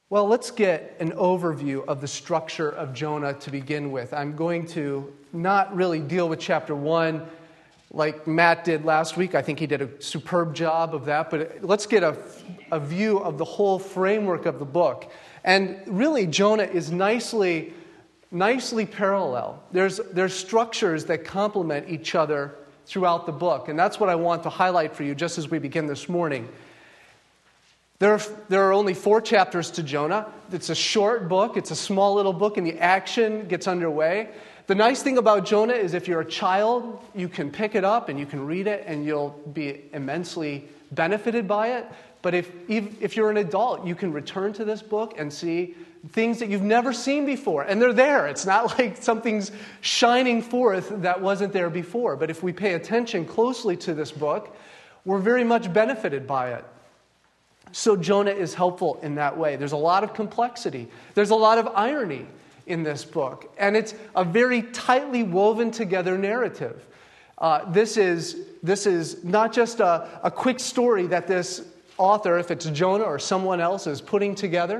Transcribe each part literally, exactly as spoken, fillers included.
Well, let's get an overview of the structure of Jonah to begin with. I'm going to not really deal with chapter one like Matt did last week. I think he did a superb job of that. But let's get a, a view of the whole framework of the book. And really, Jonah is nicely, nicely parallel. There's, there's structures that complement each other throughout the book. And that's what I want to highlight for you just as we begin this morning. There are, there are only four chapters to Jonah. It's a short book. It's a small little book, and the action gets underway. The nice thing about Jonah is if you're a child, you can pick it up and you can read it, and you'll be immensely benefited by it. But if, if you're an adult, you can return to this book and see things that you've never seen before. And they're there. It's not like something's shining forth that wasn't there before. But if we pay attention closely to this book, we're very much benefited by it. So Jonah is helpful in that way. There's a lot of complexity. There's a lot of irony in this book. And it's a very tightly woven together narrative. Uh, this is this is not just a, a quick story that this author, if it's Jonah or someone else, is putting together,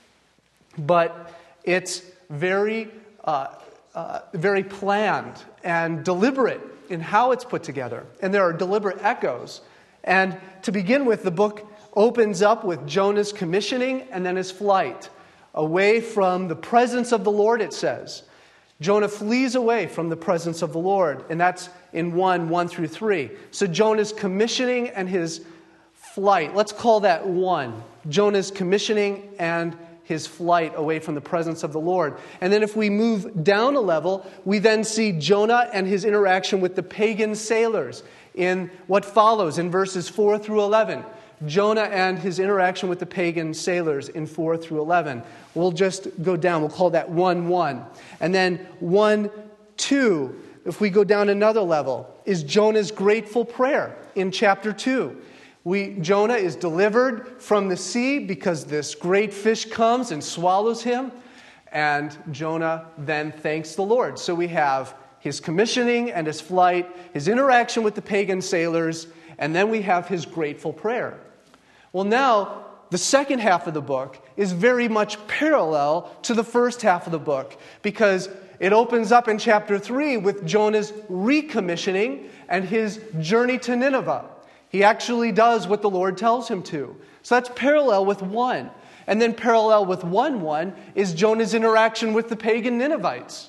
but it's very, uh, uh, very planned and deliberate in how it's put together. And there are deliberate echoes. And to begin with, the book opens up with Jonah's commissioning and then his flight away from the presence of the Lord, it says. Jonah flees away from the presence of the Lord, and that's in one, one through three. So Jonah's commissioning and his flight, let's call that one. Jonah's commissioning and his flight away from the presence of the Lord. And then if we move down a level, we then see Jonah and his interaction with the pagan sailors in what follows in verses four through eleven. Jonah and his interaction with the pagan sailors in four through eleven. We'll just go down. We'll call that one one. And then one two, if we go down another level, is Jonah's grateful prayer in chapter two. We, Jonah is delivered from the sea because this great fish comes and swallows him. And Jonah then thanks the Lord. So we have his commissioning and his flight, his interaction with the pagan sailors, and then we have his grateful prayer. Well, now, the second half of the book is very much parallel to the first half of the book because it opens up in chapter three with Jonah's recommissioning and his journey to Nineveh. He actually does what the Lord tells him to. So that's parallel with one. And then parallel with one one is Jonah's interaction with the pagan Ninevites.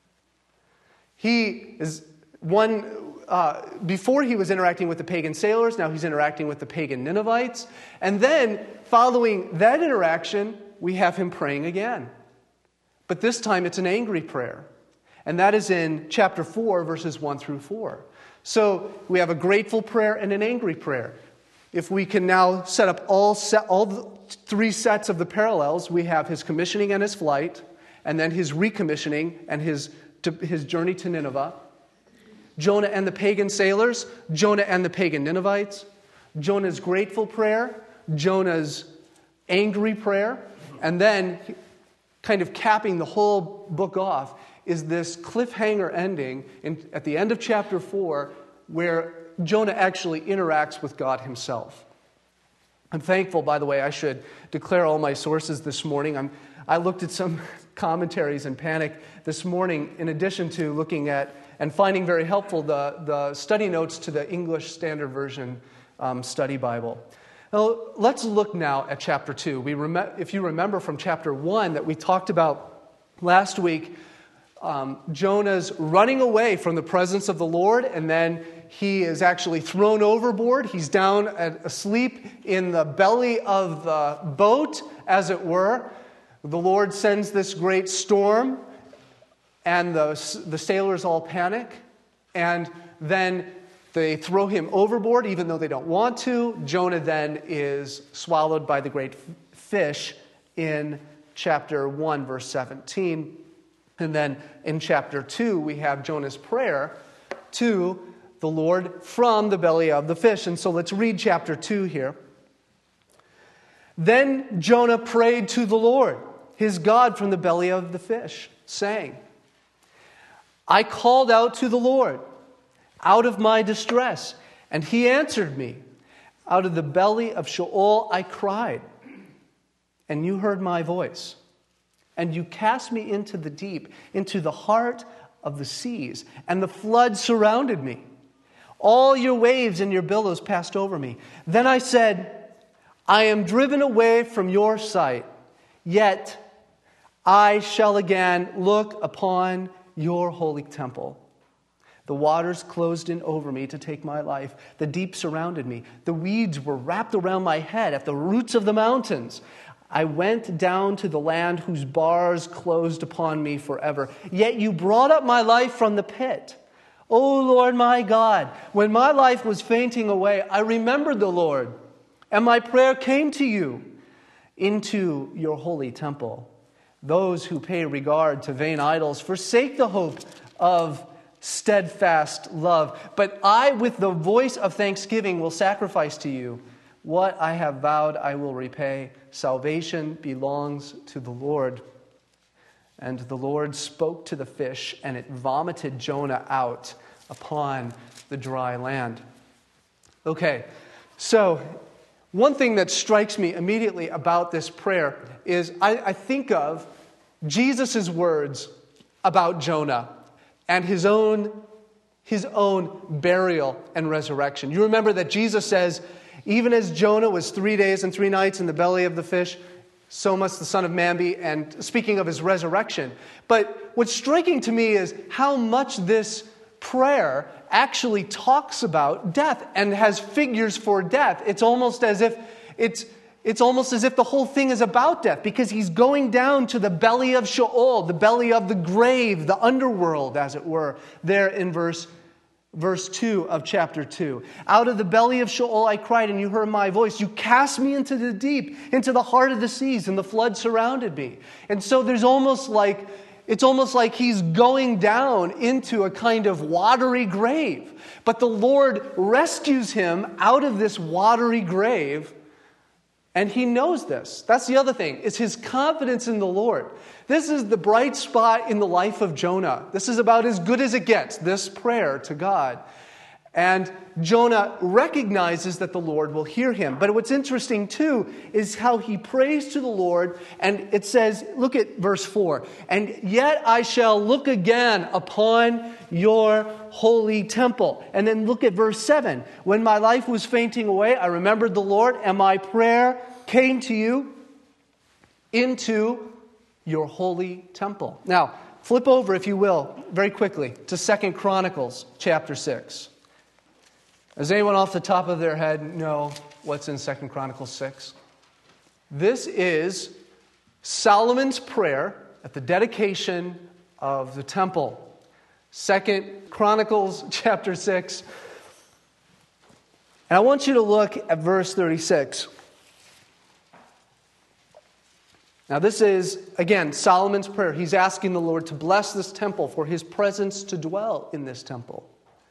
He is one... Uh, before he was interacting with the pagan sailors, now he's interacting with the pagan Ninevites. And then, following that interaction, we have him praying again. But this time it's an angry prayer. And that is in chapter four, verses one through four. So we have a grateful prayer and an angry prayer. If we can now set up all, set, all the three sets of the parallels, we have his commissioning and his flight, and then his recommissioning and his, to, his journey to Nineveh. Jonah and the pagan sailors, Jonah and the pagan Ninevites, Jonah's grateful prayer, Jonah's angry prayer, and then kind of capping the whole book off is this cliffhanger ending in, at the end of chapter four where Jonah actually interacts with God himself. I'm thankful, by the way, I should declare all my sources this morning. I'm, I looked at some commentaries in panic this morning in addition to looking at and finding very helpful the, the study notes to the English Standard Version um, study Bible. Now, let's look now at chapter two. We rem- if you remember from chapter one that we talked about last week, um, Jonah's running away from the presence of the Lord, and then he is actually thrown overboard. He's down at, asleep in the belly of the boat, as it were. The Lord sends this great storm, and the, the sailors all panic, and then they throw him overboard, even though they don't want to. Jonah then is swallowed by the great fish in chapter one, verse seventeen. And then in chapter two, we have Jonah's prayer to the Lord from the belly of the fish. And so let's read chapter two here. Then Jonah prayed to the Lord, his God, from the belly of the fish, saying, I called out to the Lord out of my distress, and he answered me. Out of the belly of Sheol I cried, and you heard my voice. And you cast me into the deep, into the heart of the seas, and the flood surrounded me. All your waves and your billows passed over me. Then I said, I am driven away from your sight, yet I shall again look upon your holy temple. The waters closed in over me to take my life. The deep surrounded me. The weeds were wrapped around my head at the roots of the mountains. I went down to the land whose bars closed upon me forever. Yet you brought up my life from the pit. O Lord my God, when my life was fainting away, I remembered the Lord, and my prayer came to you into your holy temple. Those who pay regard to vain idols forsake the hope of steadfast love. But I, with the voice of thanksgiving, will sacrifice to you. What I have vowed I will repay. Salvation belongs to the Lord. And the Lord spoke to the fish, and it vomited Jonah out upon the dry land. Okay, so one thing that strikes me immediately about this prayer is I, I think of Jesus' words about Jonah and his own, his own burial and resurrection. You remember that Jesus says, even as Jonah was three days and three nights in the belly of the fish, so must the Son of Man be, and speaking of his resurrection. But what's striking to me is how much this prayer actually talks about death and has figures for death. It's almost as if it's it's almost as if the whole thing is about death, because he's going down to the belly of Sheol, the belly of the grave, the underworld, as it were, there in verse Verse two of chapter two. Out of the belly of Sheol I cried, and you heard my voice. You cast me into the deep, into the heart of the seas, and the flood surrounded me. And so there's almost like, it's almost like he's going down into a kind of watery grave. But the Lord rescues him out of this watery grave, and he knows this. That's the other thing, is his confidence in the Lord. This is the bright spot in the life of Jonah. This is about as good as it gets, this prayer to God. And Jonah recognizes that the Lord will hear him. But what's interesting too is how he prays to the Lord. And it says, look at verse four. And yet I shall look again upon your holy temple. And then look at verse seven. When my life was fainting away, I remembered the Lord, and my prayer came to you into your holy temple. Now, flip over, if you will, very quickly to Second Chronicles chapter six. Does anyone off the top of their head know what's in Second Chronicles six? This is Solomon's prayer at the dedication of the temple. Second Chronicles chapter six. And I want you to look at verse thirty-six. Now this is, again, Solomon's prayer. He's asking the Lord to bless this temple, for his presence to dwell in this temple.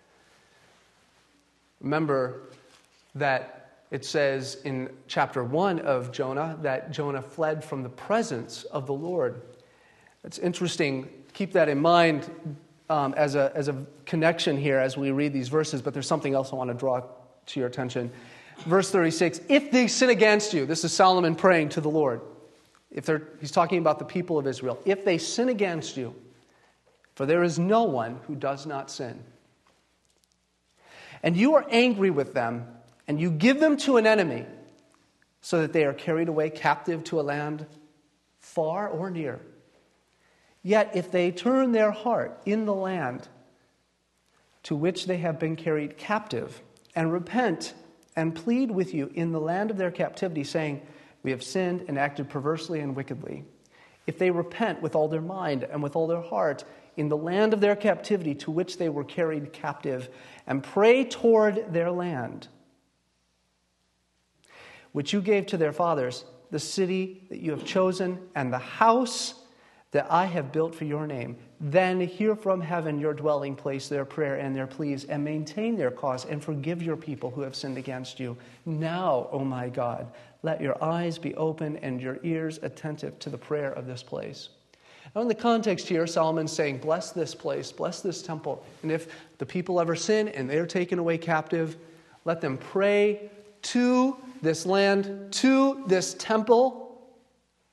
Remember that it says in chapter one of Jonah that Jonah fled from the presence of the Lord. It's interesting. Keep that in mind um, as a, as a connection here as we read these verses, but there's something else I want to draw to your attention. Verse thirty-six, if they sin against you, this is Solomon praying to the Lord. If they're, he's talking about the people of Israel. If they sin against you, for there is no one who does not sin, and you are angry with them, and you give them to an enemy, so that they are carried away captive to a land far or near. Yet if they turn their heart in the land to which they have been carried captive, and repent and plead with you in the land of their captivity, saying, we have sinned and acted perversely and wickedly. If they repent with all their mind and with all their heart in the land of their captivity to which they were carried captive, and pray toward their land, which you gave to their fathers, the city that you have chosen, and the house that I have built for your name, then hear from heaven, your dwelling place, their prayer and their pleas, and maintain their cause, and forgive your people who have sinned against you. Now, O my God, let your eyes be open and your ears attentive to the prayer of this place. Now, in the context here, Solomon's saying, bless this place, bless this temple. And if the people ever sin and they're taken away captive, let them pray to this land, to this temple,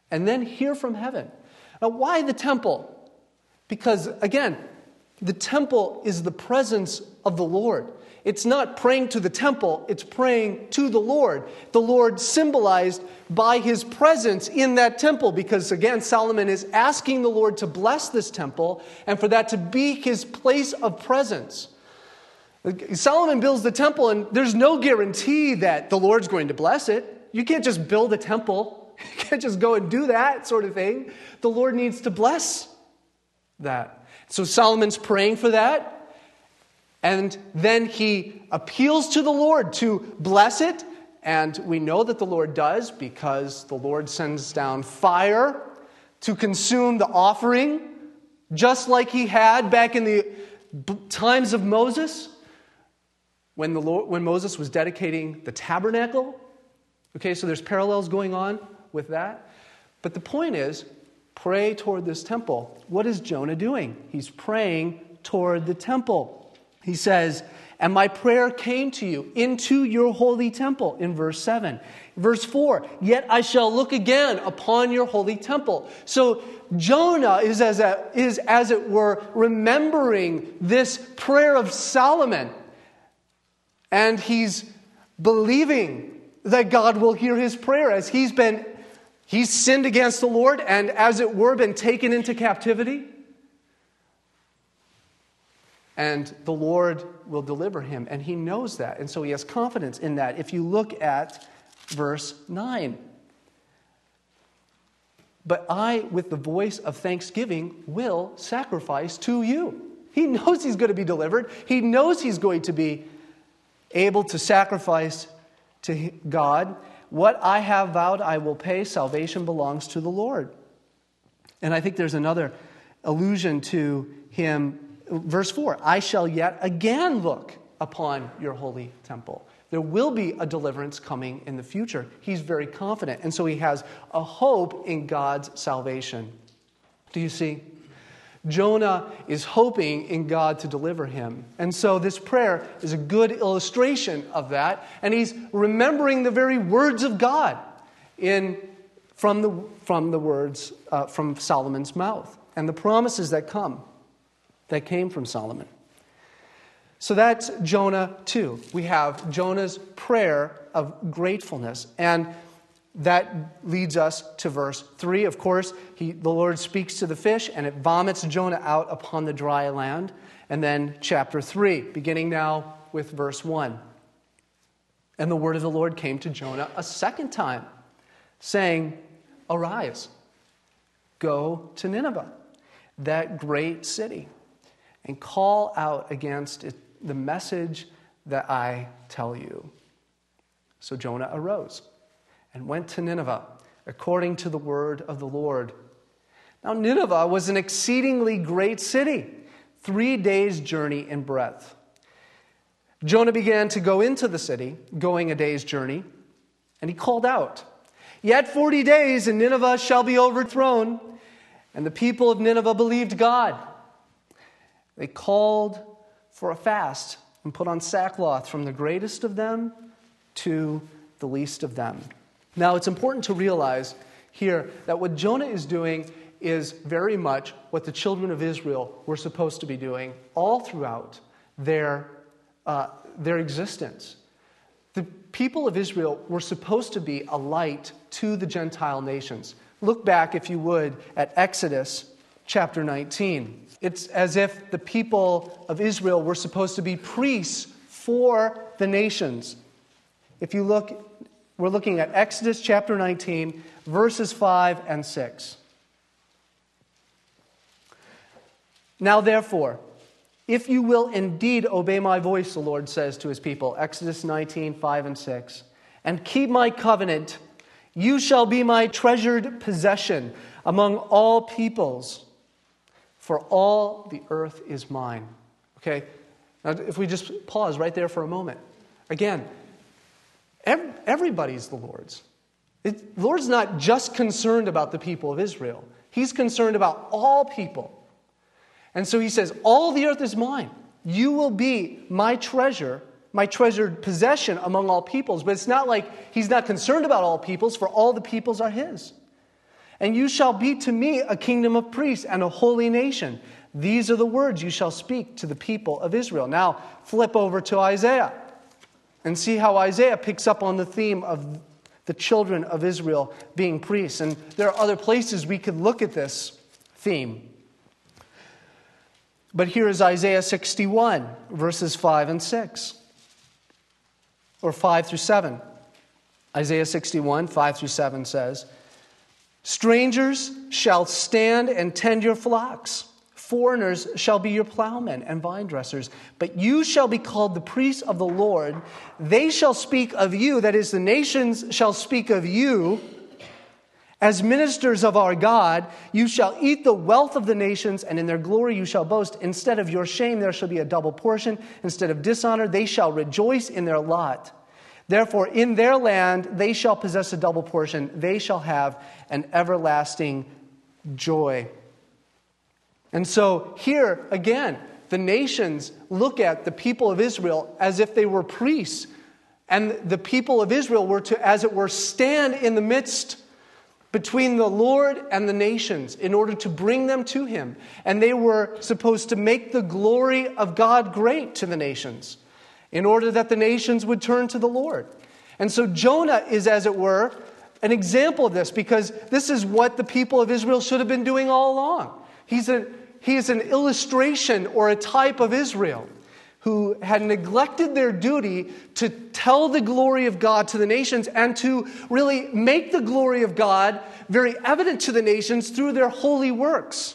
and then hear from heaven. Now, why the temple? Because, again, the temple is the presence of the Lord. It's not praying to the temple, it's praying to the Lord. The Lord symbolized by his presence in that temple, because, again, Solomon is asking the Lord to bless this temple and for that to be his place of presence. Solomon builds the temple, and there's no guarantee that the Lord's going to bless it. You can't just build a temple. You can't just go and do that sort of thing. The Lord needs to bless that. So Solomon's praying for that. And then he appeals to the Lord to bless it. And we know that the Lord does, because the Lord sends down fire to consume the offering, just like he had back in the times of Moses, when the Lord, when Moses was dedicating the tabernacle. Okay, so there's parallels going on with that. But the point is, pray toward this temple. What is Jonah doing? He's praying toward the temple. He says, and my prayer came to you into your holy temple, in verse seven. Verse four, yet I shall look again upon your holy temple. So Jonah is as, a, is as it were remembering this prayer of Solomon. And he's believing that God will hear his prayer, as he's been, he's sinned against the Lord and as it were been taken into captivity. And the Lord will deliver him. And he knows that. And so he has confidence in that. If you look at verse nine. But I, with the voice of thanksgiving, will sacrifice to you. He knows he's going to be delivered. He knows he's going to be able to sacrifice to God. What I have vowed I will pay. Salvation belongs to the Lord. And I think there's another allusion to him. Verse four, I shall yet again look upon your holy temple. There will be a deliverance coming in the future. He's very confident. And so he has a hope in God's salvation. Do you see? Jonah is hoping in God to deliver him. And so this prayer is a good illustration of that. And he's remembering the very words of God in from the, from the words uh, from Solomon's mouth and the promises that come. That came from Solomon. So that's Jonah two. We have Jonah's prayer of gratefulness. And that leads us to verse three. Of course, he, the Lord speaks to the fish, and it vomits Jonah out upon the dry land. And then chapter three, beginning now with verse one. And the word of the Lord came to Jonah a second time, saying, arise, go to Nineveh, that great city, and call out against it the message that I tell you. So Jonah arose and went to Nineveh, according to the word of the Lord. Now Nineveh was an exceedingly great city, three days' journey in breadth. Jonah began to go into the city, going a day's journey, and he called out, yet forty days and Nineveh shall be overthrown. And the people of Nineveh believed God. They called for a fast and put on sackcloth from the greatest of them to the least of them. Now, it's important to realize here that what Jonah is doing is very much what the children of Israel were supposed to be doing all throughout their, uh, their existence. The people of Israel were supposed to be a light to the Gentile nations. Look back, if you would, at Exodus chapter nineteen. It's as if the people of Israel were supposed to be priests for the nations. If you look, we're looking at Exodus chapter nineteen, verses five and six. Now therefore, if you will indeed obey my voice, the Lord says to his people, Exodus nineteen, five and six, and keep my covenant, you shall be my treasured possession among all peoples, for all the earth is mine. Okay? Now, if we just pause right there for a moment. Again, every, everybody's the Lord's. It, the Lord's not just concerned about the people of Israel. He's concerned about all people. And so he says, all the earth is mine. You will be my treasure, my treasured possession among all peoples. But it's not like he's not concerned about all peoples, for all the peoples are his. And you shall be to me a kingdom of priests and a holy nation. These are the words you shall speak to the people of Israel. Now, flip over to Isaiah and see how Isaiah picks up on the theme of the children of Israel being priests. And there are other places we could look at this theme. But here is Isaiah sixty-one, verses five and six. Or five through seven. Isaiah sixty-one, five through seven says, strangers shall stand and tend your flocks. Foreigners shall be your plowmen and vine dressers. But you shall be called the priests of the Lord. They shall speak of you, that is, the nations shall speak of you. As ministers of our God, you shall eat the wealth of the nations, and in their glory you shall boast. Instead of your shame there shall be a double portion. Instead of dishonor they shall rejoice in their lot. Therefore in their land they shall possess a double portion. They shall have an everlasting joy. And so here, again, the nations look at the people of Israel as if they were priests. And the people of Israel were to, as it were, stand in the midst between the Lord and the nations in order to bring them to Him. And they were supposed to make the glory of God great to the nations in order that the nations would turn to the Lord. And so Jonah is, as it were, an example of this, because this is what the people of Israel should have been doing all along. He's a, he is an illustration or a type of Israel who had neglected their duty to tell the glory of God to the nations and to really make the glory of God very evident to the nations through their holy works.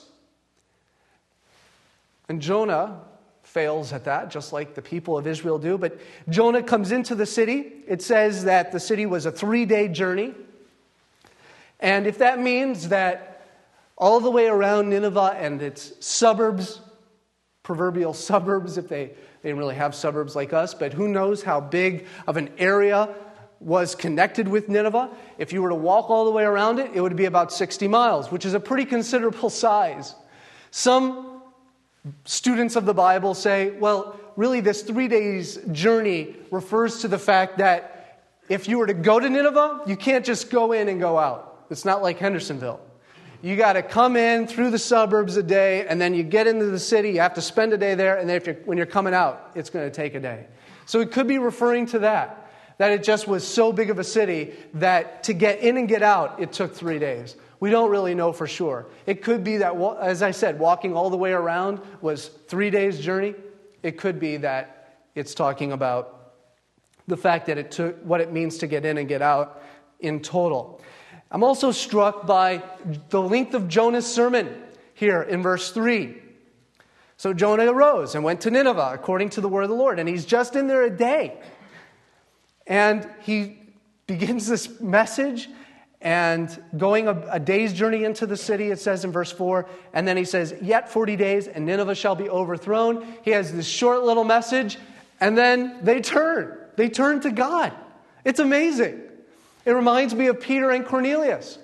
And Jonah fails at that, just like the people of Israel do. But Jonah comes into the city. It says that the city was a three-day journey. And if that means that all the way around Nineveh and its suburbs, proverbial suburbs, if they, they didn't really have suburbs like us, but who knows how big of an area was connected with Nineveh. If you were to walk all the way around it, it would be about sixty miles, which is a pretty considerable size. Some students of the Bible say, well, really this three days journey refers to the fact that if you were to go to Nineveh, you can't just go in and go out. It's not like Hendersonville. You got to come in through the suburbs a day, and then you get into the city. You have to spend a day there, and then if you're, when you're coming out, it's going to take a day. So it could be referring to that, that it just was so big of a city that to get in and get out, it took three days. We don't really know for sure. It could be that, as I said, walking all the way around was three days' journey. It could be that it's talking about the fact that it took what it means to get in and get out in total. I'm also struck by the length of Jonah's sermon here in verse three. So Jonah arose and went to Nineveh according to the word of the Lord. And he's just in there a day. And he begins this message and going a, a day's journey into the city, it says in verse four. And then he says, yet forty days and Nineveh shall be overthrown. He has this short little message. And then they turn. They turn to God. It's amazing. It reminds me of Peter and Cornelius.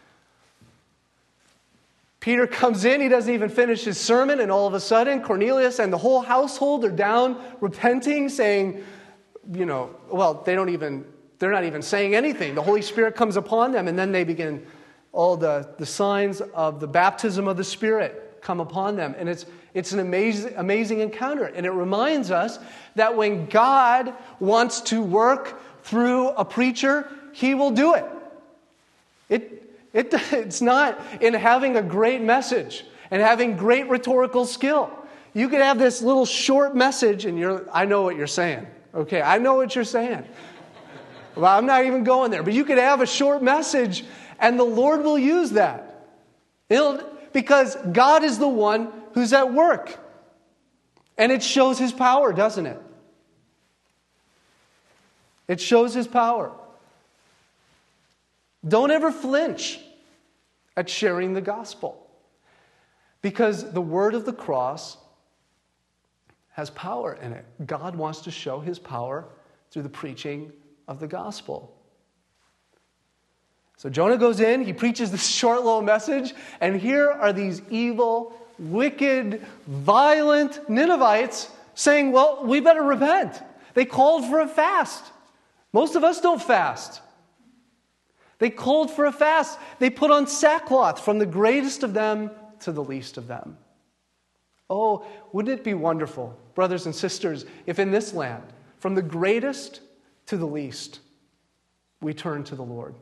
Peter comes in, he doesn't even finish his sermon, and all of a sudden Cornelius and the whole household are down repenting, saying, you know, well, they don't even, they're not even saying anything. The Holy Spirit comes upon them, and then they begin, all the, the signs of the baptism of the Spirit come upon them. And it's it's an amazing, amazing encounter. And it reminds us that when God wants to work through a preacher, He will do it. It, it. It's not in having a great message and having great rhetorical skill. You could have this little short message and you're, I know what you're saying. Okay, I know what you're saying. Well, I'm not even going there. But you could have a short message and the Lord will use that. It'll, because God is the one who's at work. And it shows His power, doesn't it? It shows His power. Don't ever flinch at sharing the gospel. Because the word of the cross has power in it. God wants to show His power through the preaching of the gospel. So Jonah goes in, he preaches this short little message, and here are these evil, wicked, violent Ninevites saying, well, we better repent. They called for a fast. Most of us don't fast. They called for a fast. They put on sackcloth, from the greatest of them to the least of them. Oh, wouldn't it be wonderful, brothers and sisters, if in this land, from the greatest to the least, we turn to the Lord?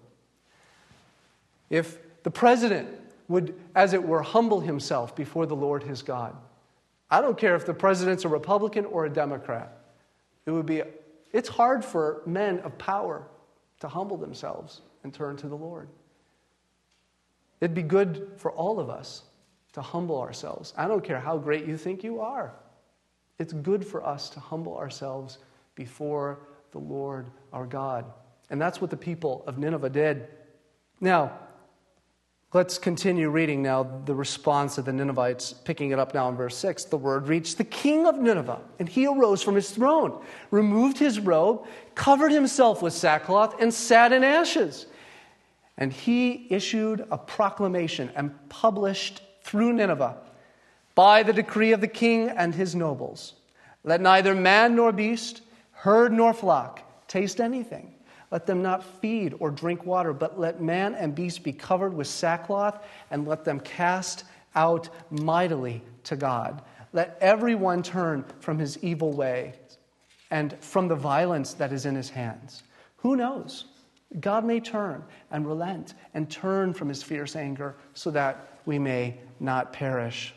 If the president would, as it were, humble himself before the Lord his God. I don't care if the president's a Republican or a Democrat. It would be, it's hard for men of power to humble themselves and turn to the Lord. It'd be good for all of us to humble ourselves. I don't care how great you think you are. It's good for us to humble ourselves before the Lord our God. And that's what the people of Nineveh did. Now, let's continue reading now the response of the Ninevites, picking it up now in verse six. The word reached the king of Nineveh, and he arose from his throne, removed his robe, covered himself with sackcloth, and sat in ashes. And he issued a proclamation and published through Nineveh, by the decree of the king and his nobles, let neither man nor beast, herd nor flock taste anything. Let them not feed or drink water, but let man and beast be covered with sackcloth, and let them cast out mightily to God. Let everyone turn from his evil way and from the violence that is in his hands. Who knows? God may turn and relent and turn from his fierce anger so that we may not perish.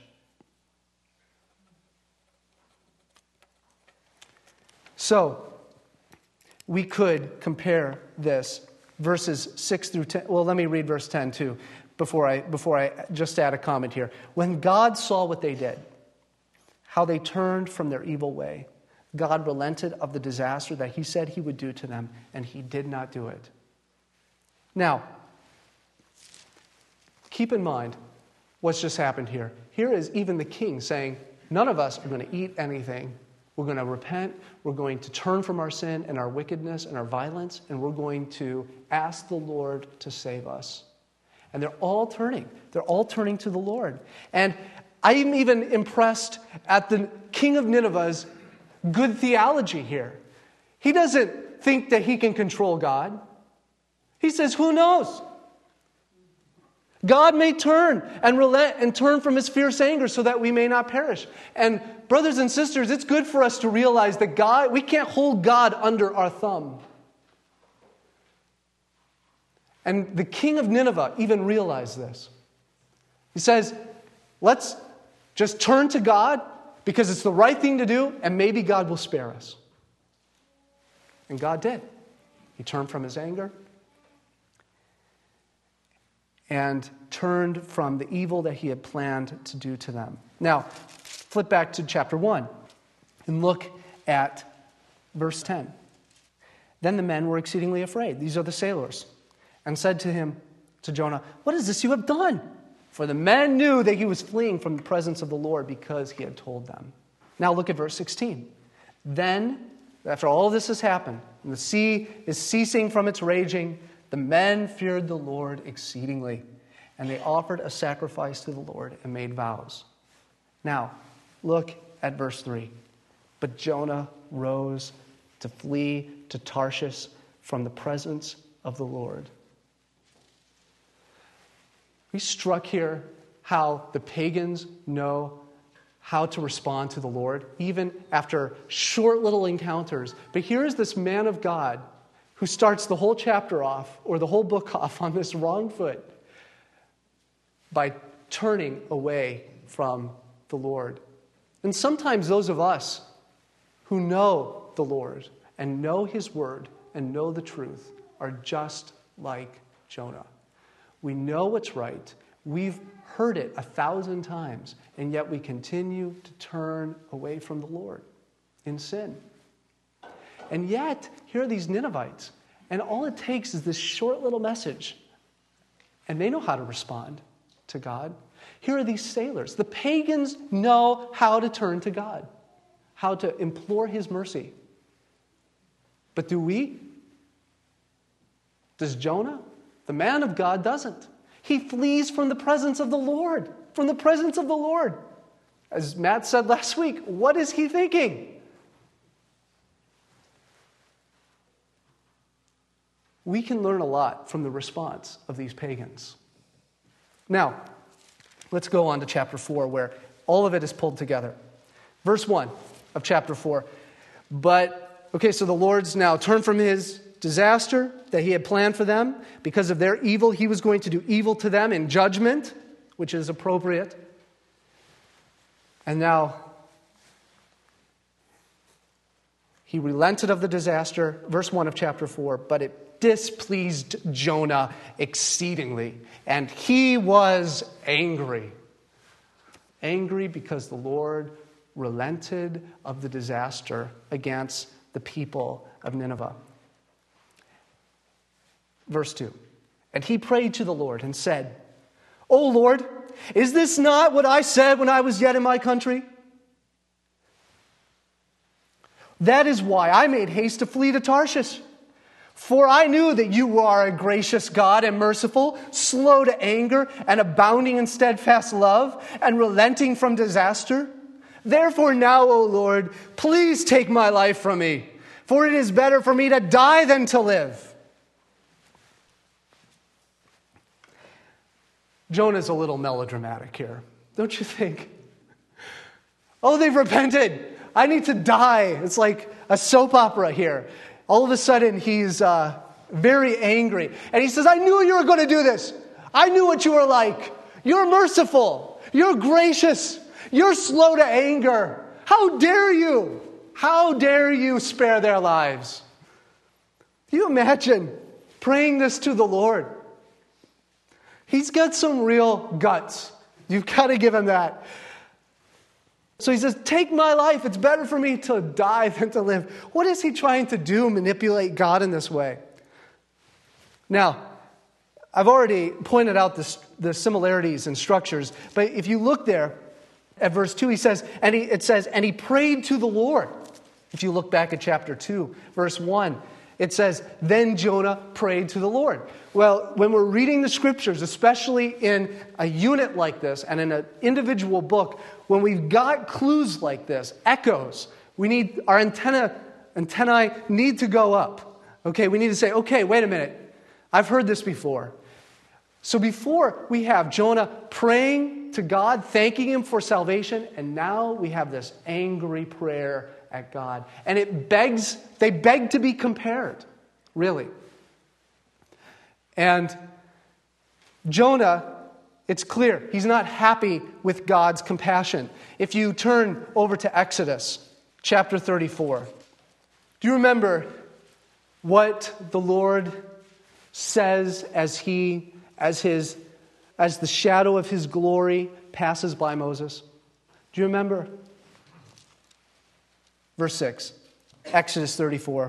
So, we could compare this, verses six through ten. Well, let me read verse ten too, before I, before I just add a comment here. When God saw what they did, how they turned from their evil way, God relented of the disaster that he said he would do to them, and he did not do it. Now, keep in mind what's just happened here. Here is even the king saying, none of us are going to eat anything. We're going to repent. We're going to turn from our sin and our wickedness and our violence, and we're going to ask the Lord to save us. And they're all turning. They're all turning to the Lord. And I'm even impressed at the king of Nineveh's good theology here. He doesn't think that he can control God. He says, who knows? God may turn and relent and turn from his fierce anger so that we may not perish. And brothers and sisters, it's good for us to realize that God, we can't hold God under our thumb. And the king of Nineveh even realized this. He says, let's just turn to God because it's the right thing to do, and maybe God will spare us. And God did. He turned from his anger and turned from the evil that he had planned to do to them. Now, flip back to chapter one and look at verse ten. Then the men were exceedingly afraid. These are the sailors. And said to him, to Jonah, what is this you have done? For the men knew that he was fleeing from the presence of the Lord because he had told them. Now look at verse sixteen. Then, after all this has happened, and the sea is ceasing from its raging, the men feared the Lord exceedingly, and they offered a sacrifice to the Lord and made vows. Now, look at verse three. But Jonah rose to flee to Tarshish from the presence of the Lord. We struck here how the pagans know how to respond to the Lord, even after short little encounters. But here is this man of God who starts the whole chapter off, or the whole book off, on this wrong foot by turning away from the Lord. And sometimes those of us who know the Lord and know his word and know the truth are just like Jonah. We know what's right. We've heard it a thousand times, and yet we continue to turn away from the Lord in sin. And yet, here are these Ninevites, and all it takes is this short little message, and they know how to respond to God. Here are these sailors. The pagans know how to turn to God, how to implore his mercy. But do we? Does Jonah? The man of God doesn't. He flees from the presence of the Lord, from the presence of the Lord. As Matt said last week, what is he thinking? we can learn a lot from the response of these pagans. Now, let's go on to chapter four, where all of it is pulled together. Verse one of chapter four. But, okay, so the Lord's now turned from his disaster that he had planned for them. Because of their evil, he was going to do evil to them in judgment, which is appropriate. And now, he relented of the disaster, verse one of chapter four, but it displeased Jonah exceedingly, and he was angry. Angry because the Lord relented of the disaster against the people of Nineveh. Verse two, and he prayed to the Lord and said, O Lord, is this not what I said when I was yet in my country? That is why I made haste to flee to Tarshish. For I knew that you are a gracious God and merciful, slow to anger and abounding in steadfast love and relenting from disaster. Therefore now, O Lord, please take my life from me, for it is better for me to die than to live. Jonah's a little melodramatic here, don't you think? Oh, they've repented. I need to die. It's like a soap opera here. All of a sudden, he's uh, very angry. And he says, I knew you were going to do this. I knew what you were like. You're merciful. You're gracious. You're slow to anger. How dare you? How dare you spare their lives? Can you imagine praying this to the Lord? He's got some real guts. You've got to give him that. So he says, take my life. It's better for me to die than to live. What is he trying to do, manipulate God in this way? Now, I've already pointed out this, the similarities and structures, but if you look there at verse two, he says, and he, it says, and he prayed to the Lord. If you look back at chapter two, verse one, it says, then Jonah prayed to the Lord. Well, when we're reading the scriptures, especially in a unit like this and in an individual book, when we've got clues like this, echoes, we need, our antenna, antennae need to go up. Okay, we need to say, okay, wait a minute. I've heard this before. So before we have Jonah praying to God, thanking him for salvation, and now we have this angry prayer at God. And it begs, they beg to be compared, really. And Jonah, it's clear, he's not happy with God's compassion. If you turn over to Exodus chapter thirty-four, do you remember what the Lord says as he, as his, as the shadow of his glory passes by Moses? Do you remember? Verse six, Exodus thirty-four.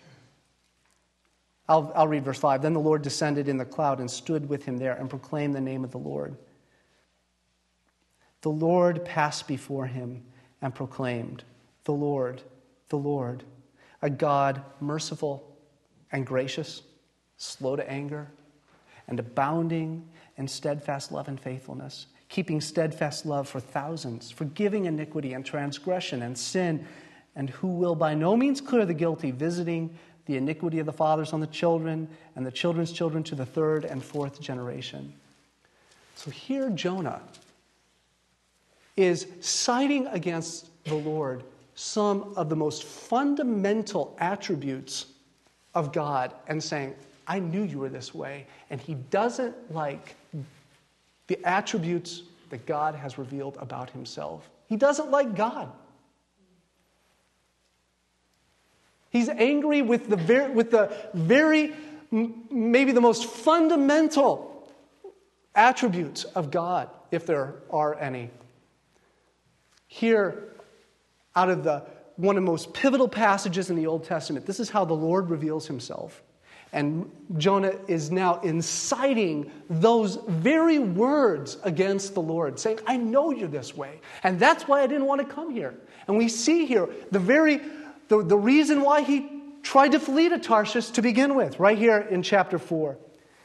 I'll, I'll read verse five. Then the Lord descended in the cloud and stood with him there and proclaimed the name of the Lord. The Lord passed before him and proclaimed, the Lord, the Lord, a God merciful and gracious, slow to anger, and abounding in steadfast love and faithfulness, keeping steadfast love for thousands, forgiving iniquity and transgression and sin, and who will by no means clear the guilty, visiting the iniquity of the fathers on the children, and the children's children to the third and fourth generation. So here Jonah is citing against the Lord some of the most fundamental attributes of God and saying, I knew you were this way. And he doesn't like the attributes that God has revealed about himself. He doesn't like God. He's angry with the very, with the very, maybe the most fundamental attributes of God, if there are any. Here, out of the one of the most pivotal passages in the Old Testament, this is how the Lord reveals himself. And Jonah is now inciting those very words against the Lord, saying, I know you're this way, and that's why I didn't want to come here. And we see here the very The, the reason why he tried to flee to Tarshish to begin with, right here in chapter four.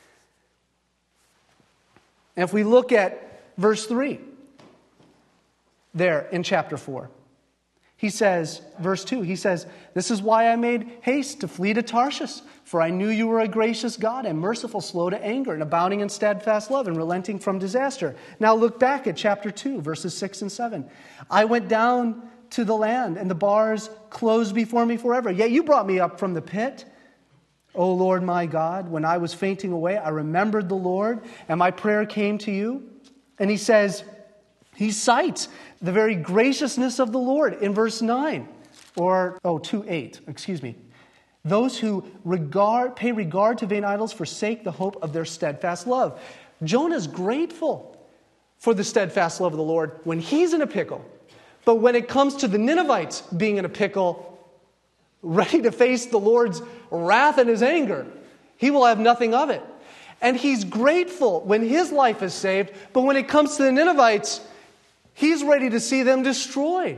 And if we look at verse three, there in chapter four, He says, verse two, he says, "This is why I made haste to flee to Tarshish, for I knew you were a gracious God and merciful, slow to anger, and abounding in steadfast love, and relenting from disaster." Now look back at chapter two, verses six and seven. "I went down to the land, and the bars closed before me forever. Yet you brought me up from the pit. O Lord my God, when I was fainting away, I remembered the Lord, and my prayer came to you." And he says, he cites the very graciousness of the Lord in verse nine, or, oh, two eight, excuse me. "Those who regard, pay regard to vain idols forsake the hope of their steadfast love." Jonah's grateful for the steadfast love of the Lord when he's in a pickle. But when it comes to the Ninevites being in a pickle, ready to face the Lord's wrath and his anger, he will have nothing of it. And he's grateful when his life is saved, but when it comes to the Ninevites, he's ready to see them destroyed.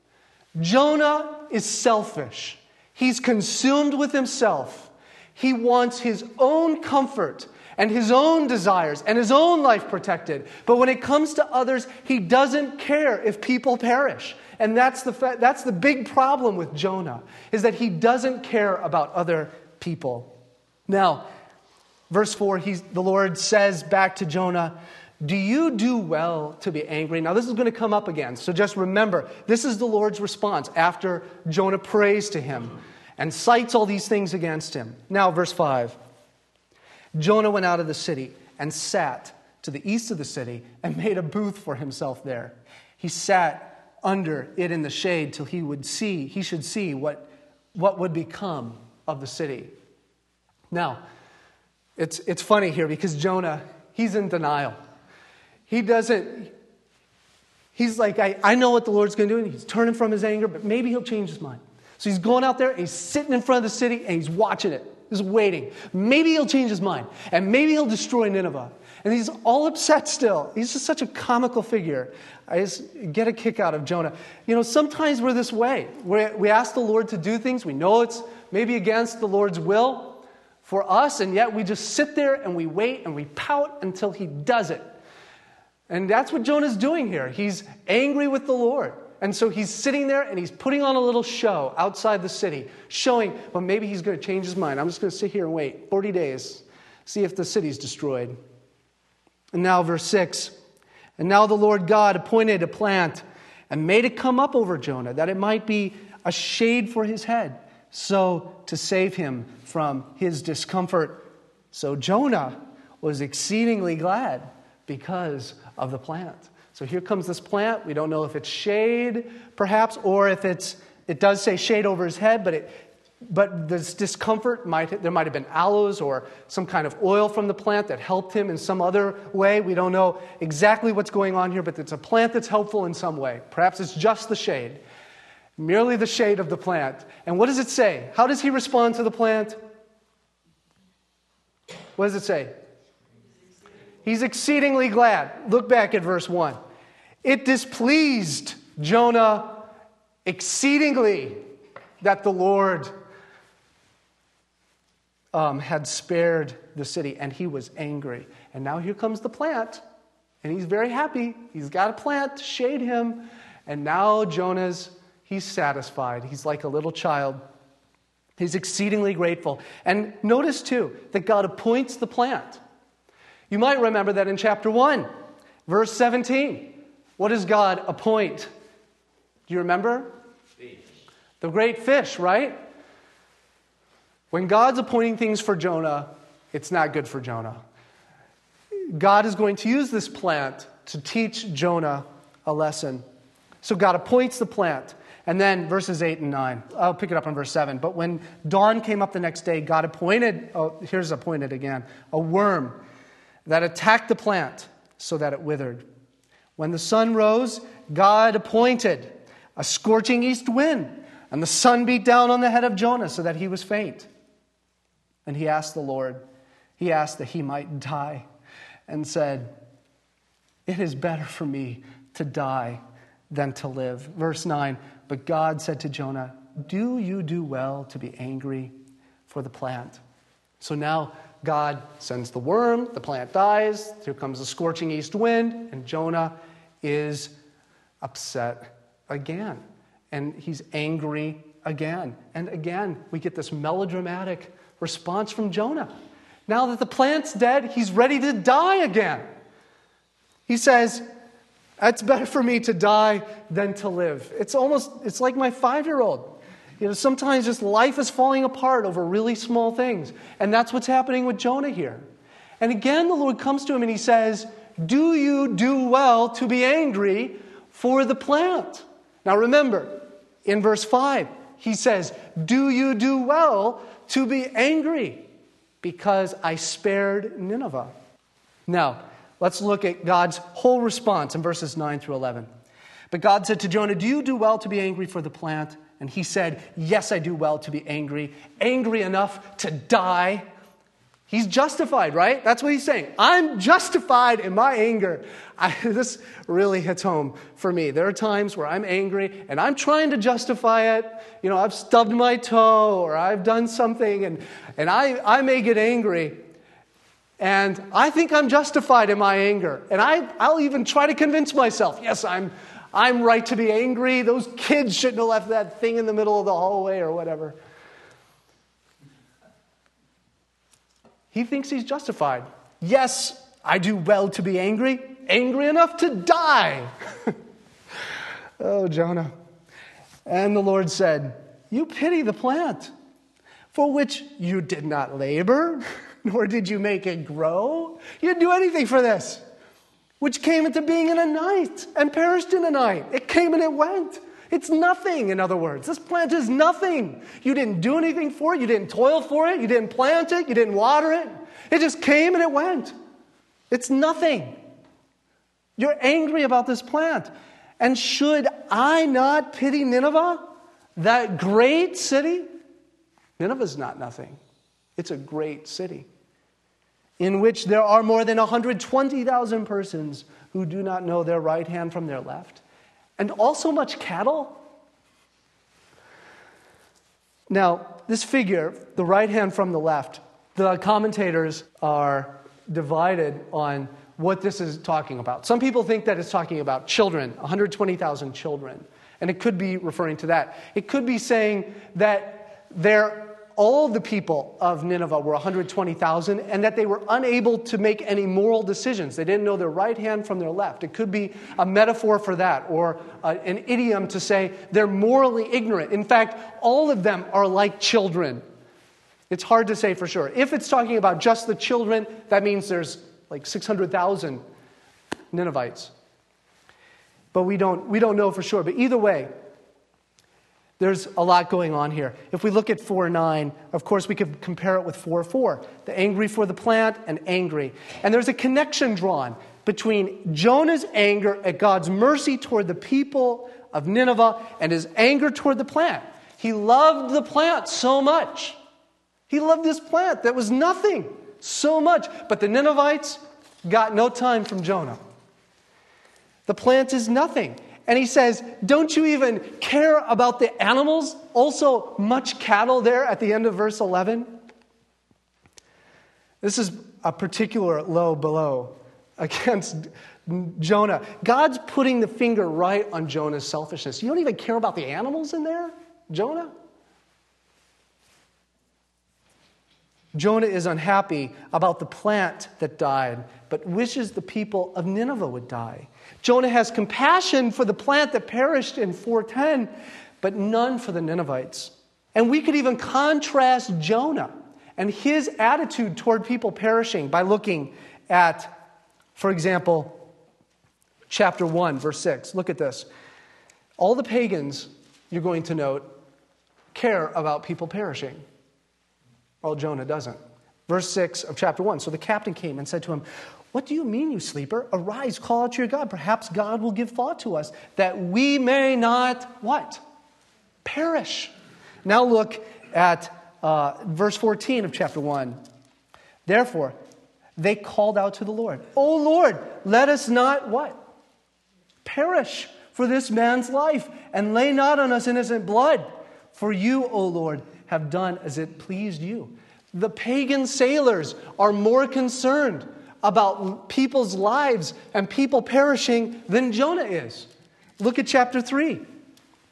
Jonah is selfish. He's consumed with himself. He wants his own comfort and his own desires and his own life protected. But when it comes to others, he doesn't care if people perish. And that's the fa- that's the big problem with Jonah, is that he doesn't care about other people. Now, verse four, he's, the Lord says back to Jonah, "Do you do well to be angry?" Now, this is going to come up again. So just remember, this is the Lord's response after Jonah prays to him and cites all these things against him. Now, verse five. "Jonah went out of the city and sat to the east of the city and made a booth for himself there. He sat under it in the shade till he would see, he should see what, what would become of the city." Now, it's, it's funny here because Jonah, he's in denial. He doesn't, he's like, I, I know what the Lord's going to do, and he's turning from his anger, but maybe he'll change his mind. So he's going out there, and he's sitting in front of the city, and he's watching it. He's waiting. Maybe he'll change his mind, and maybe he'll destroy Nineveh. And he's all upset still. He's just such a comical figure. I just get a kick out of Jonah. You know, sometimes we're this way. We're, we ask the Lord to do things. We know it's maybe against the Lord's will for us, and yet we just sit there and we wait and we pout until he does it. And that's what Jonah's doing here. He's angry with the Lord. And so he's sitting there and he's putting on a little show outside the city, showing, well, maybe he's going to change his mind. I'm just going to sit here and wait forty days, see if the city's destroyed. And now verse six, "And now the Lord God appointed a plant and made it come up over Jonah, that it might be a shade for his head, so to save him from his discomfort. So Jonah was exceedingly glad because of the plant." So here comes this plant. We don't know if it's shade, perhaps, or if it's, it does say shade over his head, but it, but this discomfort, might there might have been aloes or some kind of oil from the plant that helped him in some other way. We don't know exactly what's going on here, but it's a plant that's helpful in some way. Perhaps it's just the shade, merely the shade of the plant. And what does it say? How does he respond to the plant? What does it say? He's exceedingly glad. Look back at verse one. "It displeased Jonah exceedingly that the Lord um, had spared the city, and he was angry." And now here comes the plant, and he's very happy. He's got a plant to shade him, and now Jonah's, he's satisfied. He's like a little child. He's exceedingly grateful. And notice too that God appoints the plant. You might remember that in chapter one, verse seventeen. What does God appoint? Do you remember? Fish. The great fish, right? When God's appointing things for Jonah, it's not good for Jonah. God is going to use this plant to teach Jonah a lesson. So God appoints the plant. And then verses eight and nine. I'll pick it up on verse seven. "But when dawn came up the next day, God appointed, oh, here's appointed again, a worm that attacked the plant so that it withered. When the sun rose, God appointed a scorching east wind, and the sun beat down on the head of Jonah so that he was faint. And he asked the Lord, he asked that he might die, and said, 'It is better for me to die than to live.'" Verse nine, "But God said to Jonah, 'Do you do well to be angry for the plant?'" So now God sends the worm, the plant dies, here comes the scorching east wind, and Jonah is upset again. And he's angry again. And again, we get this melodramatic response from Jonah. Now that the plant's dead, he's ready to die again. He says, it's better for me to die than to live. It's almost, it's like my five-year-old. You know, sometimes just life is falling apart over really small things. And that's what's happening with Jonah here. And again, the Lord comes to him and he says, do you do well to be angry for the plant? Now remember, in verse five, he says, do you do well to be angry because I spared Nineveh? Now, let's look at God's whole response in verses nine through eleven. But God said to Jonah, do you do well to be angry for the plant? And he said, yes, I do well to be angry, angry enough to die. He's justified, right? That's what he's saying. I'm justified in my anger. I, this really hits home for me. There are times where I'm angry and I'm trying to justify it. You know, I've stubbed my toe or I've done something and, and I, I may get angry. And I think I'm justified in my anger. And I, I'll even try to convince myself, yes, I'm, I'm right to be angry. Those kids shouldn't have left that thing in the middle of the hallway or whatever. He thinks he's justified. Yes, I do well to be angry, angry enough to die. Oh, Jonah. And the Lord said, you pity the plant, for which you did not labor, nor did you make it grow. You didn't do anything for this, which came into being in a night and perished in a night. It came and it went. It's nothing, in other words. This plant is nothing. You didn't do anything for it. You didn't toil for it. You didn't plant it. You didn't water it. It just came and it went. It's nothing. You're angry about this plant. And should I not pity Nineveh, that great city? Nineveh's not nothing. It's a great city in which there are more than one hundred twenty thousand persons who do not know their right hand from their left. And also much cattle. Now, this figure, the right hand from the left, the commentators are divided on what this is talking about. Some people think that it's talking about children, one hundred twenty thousand children. And it could be referring to that. It could be saying that they're all the people of Nineveh were one hundred twenty thousand and that they were unable to make any moral decisions. They didn't know their right hand from their left. It could be a metaphor for that or uh, an idiom to say they're morally ignorant. In fact, all of them are like children. It's hard to say for sure. If it's talking about just the children, that means there's like six hundred thousand Ninevites. But we don't, we don't know for sure. But either way, there's a lot going on here. If we look at four nine, of course, we could compare it with four four. The angry for the plant and angry. And there's a connection drawn between Jonah's anger at God's mercy toward the people of Nineveh and his anger toward the plant. He loved the plant so much. He loved this plant that was nothing so much. But the Ninevites got no time from Jonah. The plant is nothing. And he says, don't you even care about the animals? Also, much cattle there at the end of verse eleven. This is a particular low blow against Jonah. God's putting the finger right on Jonah's selfishness. You don't even care about the animals in there, Jonah? Jonah is unhappy about the plant that died, but wishes the people of Nineveh would die. Jonah has compassion for the plant that perished in four ten, but none for the Ninevites. And we could even contrast Jonah and his attitude toward people perishing by looking at, for example, chapter one, verse six. Look at this. All the pagans, you're going to note, care about people perishing. Well, Jonah doesn't. Verse six of chapter one. So the captain came and said to him, what do you mean, you sleeper? Arise, call out to your God. Perhaps God will give thought to us that we may not, what? Perish. Now look at uh, verse fourteen of chapter one. Therefore, they called out to the Lord. O Lord, let us not, what? Perish for this man's life, and lay not on us innocent blood. For you, O Lord, have done as it pleased you. The pagan sailors are more concerned about people's lives and people perishing than Jonah is. Look at chapter three.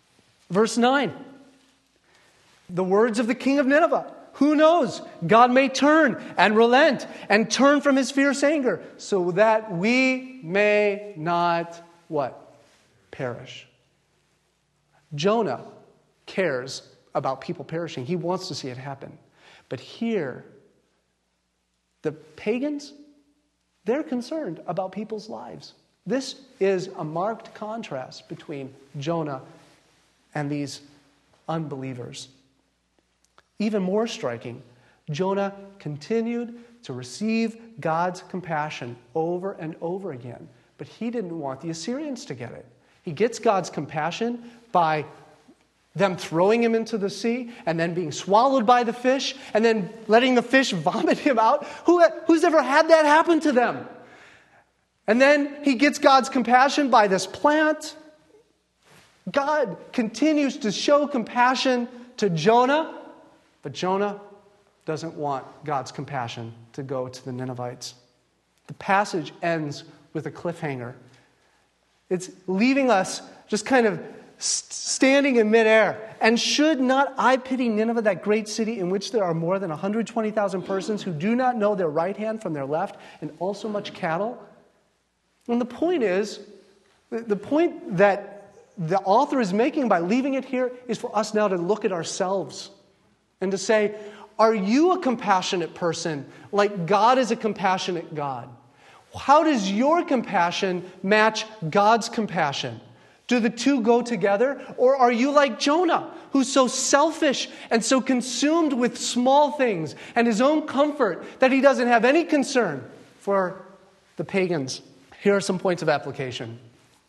Verse nine. The words of the king of Nineveh. Who knows? God may turn and relent and turn from his fierce anger so that we may not, what? Perish. Jonah cares about people perishing. He wants to see it happen. But here, the pagans, they're concerned about people's lives. This is a marked contrast between Jonah and these unbelievers. Even more striking, Jonah continued to receive God's compassion over and over again, but he didn't want the Assyrians to get it. He gets God's compassion by them throwing him into the sea and then being swallowed by the fish and then letting the fish vomit him out. Who, who's ever had that happen to them? And then he gets God's compassion by this plant. God continues to show compassion to Jonah, but Jonah doesn't want God's compassion to go to the Ninevites. The passage ends with a cliffhanger. It's leaving us just kind of standing in midair. And should not I pity Nineveh, that great city in which there are more than one hundred twenty thousand persons who do not know their right hand from their left, and also much cattle? And the point is, the point that the author is making by leaving it here is for us now to look at ourselves and to say, are you a compassionate person like God is a compassionate God? How does your compassion match God's compassion? Do the two go together? Or are you like Jonah, who's so selfish and so consumed with small things and his own comfort that he doesn't have any concern for the pagans? Here are some points of application.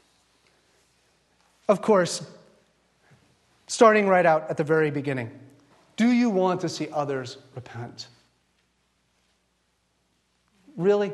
Of course, starting right out at the very beginning, do you want to see others repent? Really?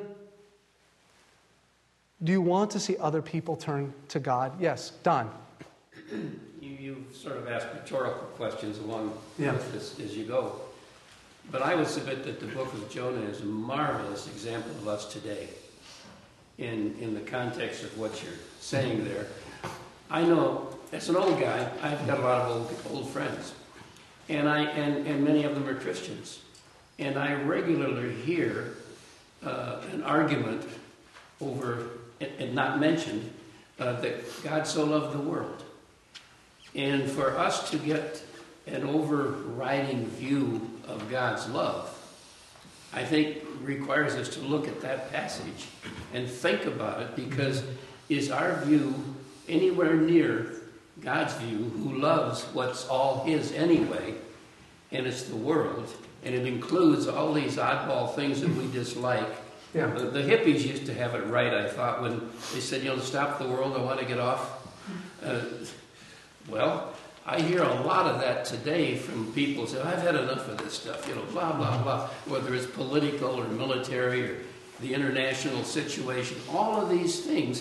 Do you want to see other people turn to God? Yes, Don. You, you sort of ask rhetorical questions along yeah. with this as you go. But I would submit that the book of Jonah is a marvelous example of us today in, in the context of what you're saying there. I know, as an old guy, I've got a lot of old, old friends. And, I, and, and many of them are Christians. And I regularly hear uh, an argument over, and not mentioned, uh, that God so loved the world. And for us to get an overriding view of God's love, I think requires us to look at that passage and think about it, because is our view anywhere near God's view, who loves what's all his anyway, and it's the world, and it includes all these oddball things that we dislike. Yeah. The, the hippies used to have it right, I thought, when they said, you know, stop the world, I want to get off. Uh, well, I hear a lot of that today from people say, I've had enough of this stuff, you know, blah, blah, blah, whether it's political or military or the international situation, all of these things,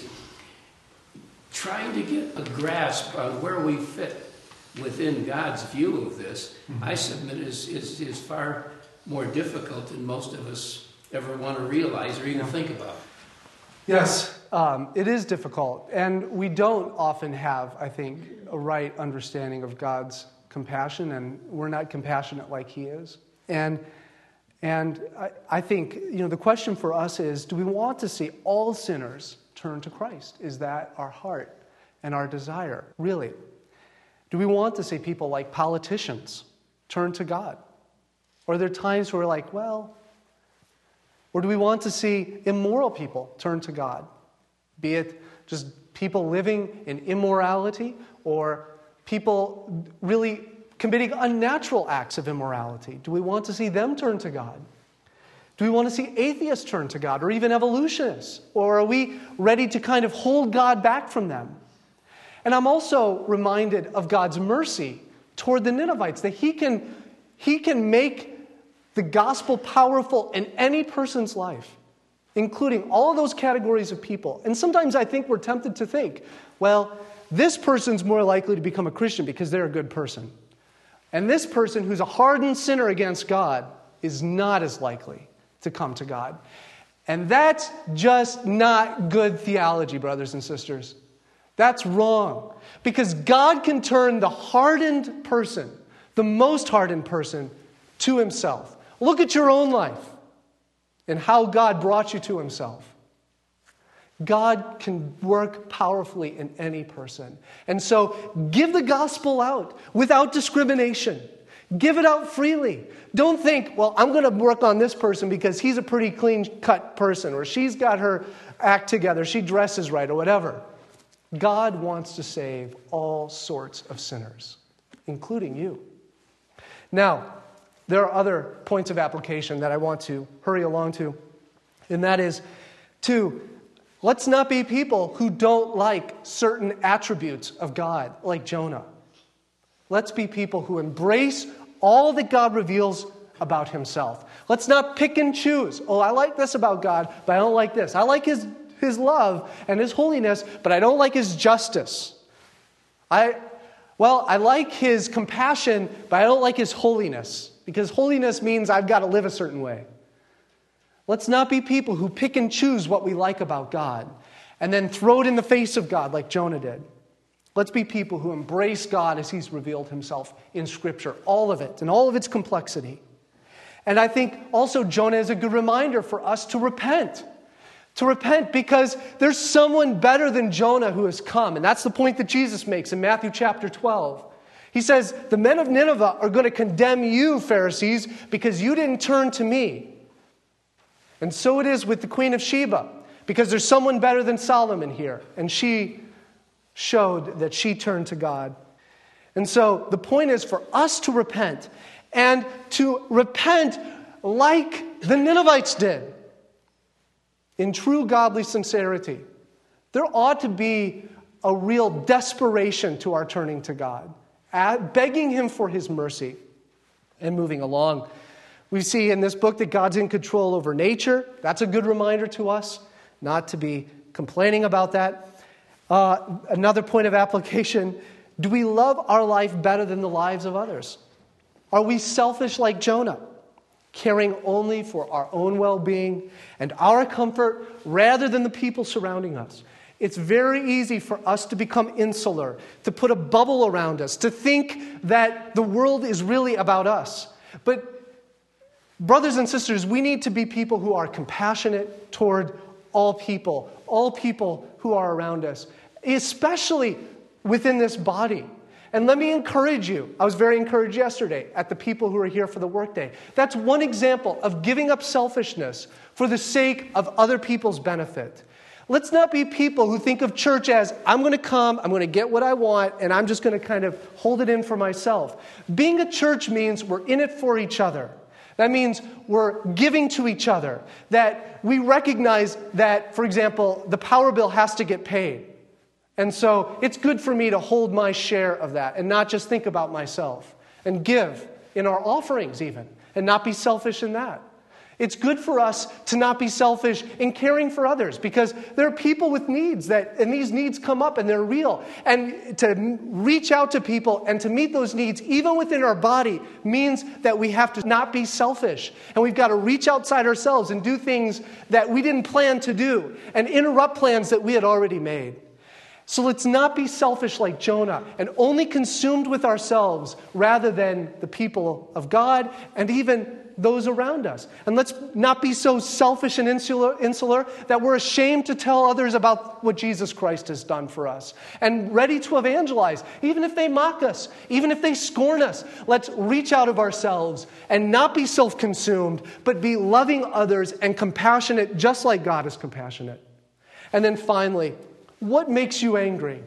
trying to get a grasp on where we fit within God's view of this, mm-hmm. I submit is, is, is far more difficult than most of us ever want to realize or even yeah. think about. Yes, um, it is difficult. And we don't often have, I think, a right understanding of God's compassion, and we're not compassionate like he is. And and I, I think, you know, the question for us is, do we want to see all sinners turn to Christ? Is that our heart and our desire? Really? Do we want to see people like politicians turn to God? Or are there times where we're like, well... Or do we want to see immoral people turn to God? Be it just people living in immorality or people really committing unnatural acts of immorality. Do we want to see them turn to God? Do we want to see atheists turn to God or even evolutionists? Or are we ready to kind of hold God back from them? And I'm also reminded of God's mercy toward the Ninevites, that he can, he can make the gospel powerful in any person's life, including all of those categories of people. And sometimes I think we're tempted to think, well, this person's more likely to become a Christian because they're a good person. And this person who's a hardened sinner against God is not as likely to come to God. And that's just not good theology, brothers and sisters. That's wrong. Because God can turn the hardened person, the most hardened person, to himself. Look at your own life and how God brought you to himself. God can work powerfully in any person. And so give the gospel out without discrimination. Give it out freely. Don't think, well, I'm going to work on this person because he's a pretty clean-cut person, or she's got her act together, she dresses right, or whatever. God wants to save all sorts of sinners, including you. Now, there are other points of application that I want to hurry along to, and that is, two, let's not be people who don't like certain attributes of God, like Jonah. Let's be people who embrace all that God reveals about himself. Let's not pick and choose. Oh, I like this about God, but I don't like this. I like his, his love and his holiness, but I don't like his justice. I, well, I like his compassion, but I don't like his holiness, because holiness means I've got to live a certain way. Let's not be people who pick and choose what we like about God and then throw it in the face of God like Jonah did. Let's be people who embrace God as he's revealed himself in Scripture, all of it, and all of its complexity. And I think also Jonah is a good reminder for us to repent. To repent because there's someone better than Jonah who has come. And that's the point that Jesus makes in Matthew chapter twelve. He says, the men of Nineveh are going to condemn you, Pharisees, because you didn't turn to me. And so it is with the Queen of Sheba, because there's someone better than Solomon here. And she showed that she turned to God. And so the point is for us to repent, and to repent like the Ninevites did, in true godly sincerity. There ought to be a real desperation to our turning to God, begging him for his mercy, and moving along. We see in this book that God's in control over nature. That's a good reminder to us not to be complaining about that. Uh, another point of application, do we love our life better than the lives of others? Are we selfish like Jonah, caring only for our own well-being and our comfort rather than the people surrounding us? It's very easy for us to become insular, to put a bubble around us, to think that the world is really about us. But brothers and sisters, we need to be people who are compassionate toward all people, all people who are around us, especially within this body. And let me encourage you. I was very encouraged yesterday at the people who are here for the workday. That's one example of giving up selfishness for the sake of other people's benefit. Let's not be people who think of church as, I'm going to come, I'm going to get what I want, and I'm just going to kind of hold it in for myself. Being a church means we're in it for each other. That means we're giving to each other. That we recognize that, for example, the power bill has to get paid. And so it's good for me to hold my share of that and not just think about myself. And give in our offerings even, and not be selfish in that. It's good for us to not be selfish in caring for others, because there are people with needs, that, and these needs come up and they're real. And to reach out to people and to meet those needs, even within our body, means that we have to not be selfish. And we've got to reach outside ourselves and do things that we didn't plan to do, and interrupt plans that we had already made. So let's not be selfish like Jonah and only consumed with ourselves rather than the people of God and even those around us. And let's not be so selfish and insular, insular that we're ashamed to tell others about what Jesus Christ has done for us, and ready to evangelize, even if they mock us, even if they scorn us. Let's reach out of ourselves and not be self-consumed, but be loving others and compassionate just like God is compassionate. And then finally, what makes you angry?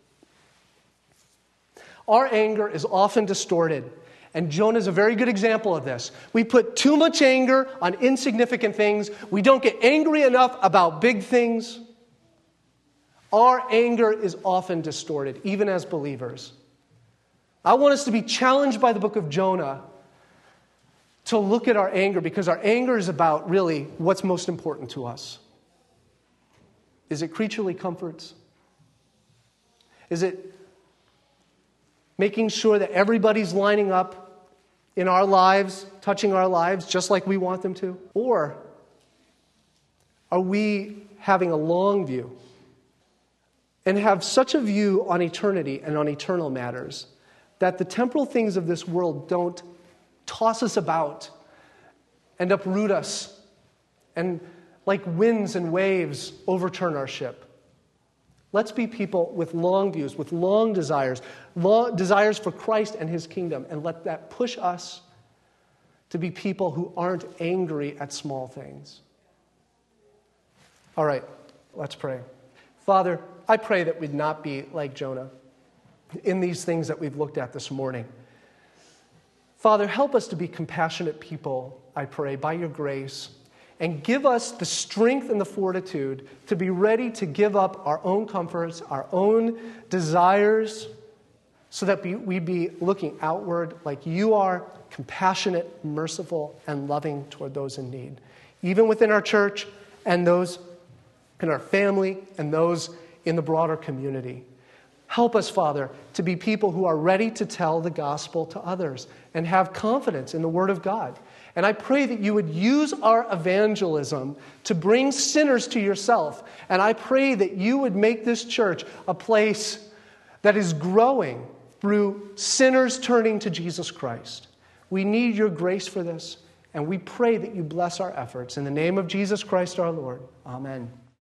Our anger is often distorted. And Jonah is a very good example of this. We put too much anger on insignificant things. We don't get angry enough about big things. Our anger is often distorted, even as believers. I want us to be challenged by the book of Jonah to look at our anger, because our anger is about really what's most important to us. Is it creaturely comforts? Is it making sure that everybody's lining up in our lives, touching our lives just like we want them to? Or are we having a long view and have such a view on eternity and on eternal matters that the temporal things of this world don't toss us about and uproot us and, like winds and waves, overturn our ship. Let's be people with long views, with long desires, long desires for Christ and his kingdom, and let that push us to be people who aren't angry at small things. All right, let's pray. Father, I pray that we'd not be like Jonah in these things that we've looked at this morning. Father, help us to be compassionate people, I pray, by your grace, and give us the strength and the fortitude to be ready to give up our own comforts, our own desires, so that we'd be looking outward like you are, compassionate, merciful, and loving toward those in need, even within our church and those in our family and those in the broader community. Help us, Father, to be people who are ready to tell the gospel to others and have confidence in the Word of God. And I pray that you would use our evangelism to bring sinners to yourself. And I pray that you would make this church a place that is growing through sinners turning to Jesus Christ. We need your grace for this, and we pray that you bless our efforts. In the name of Jesus Christ our Lord, amen.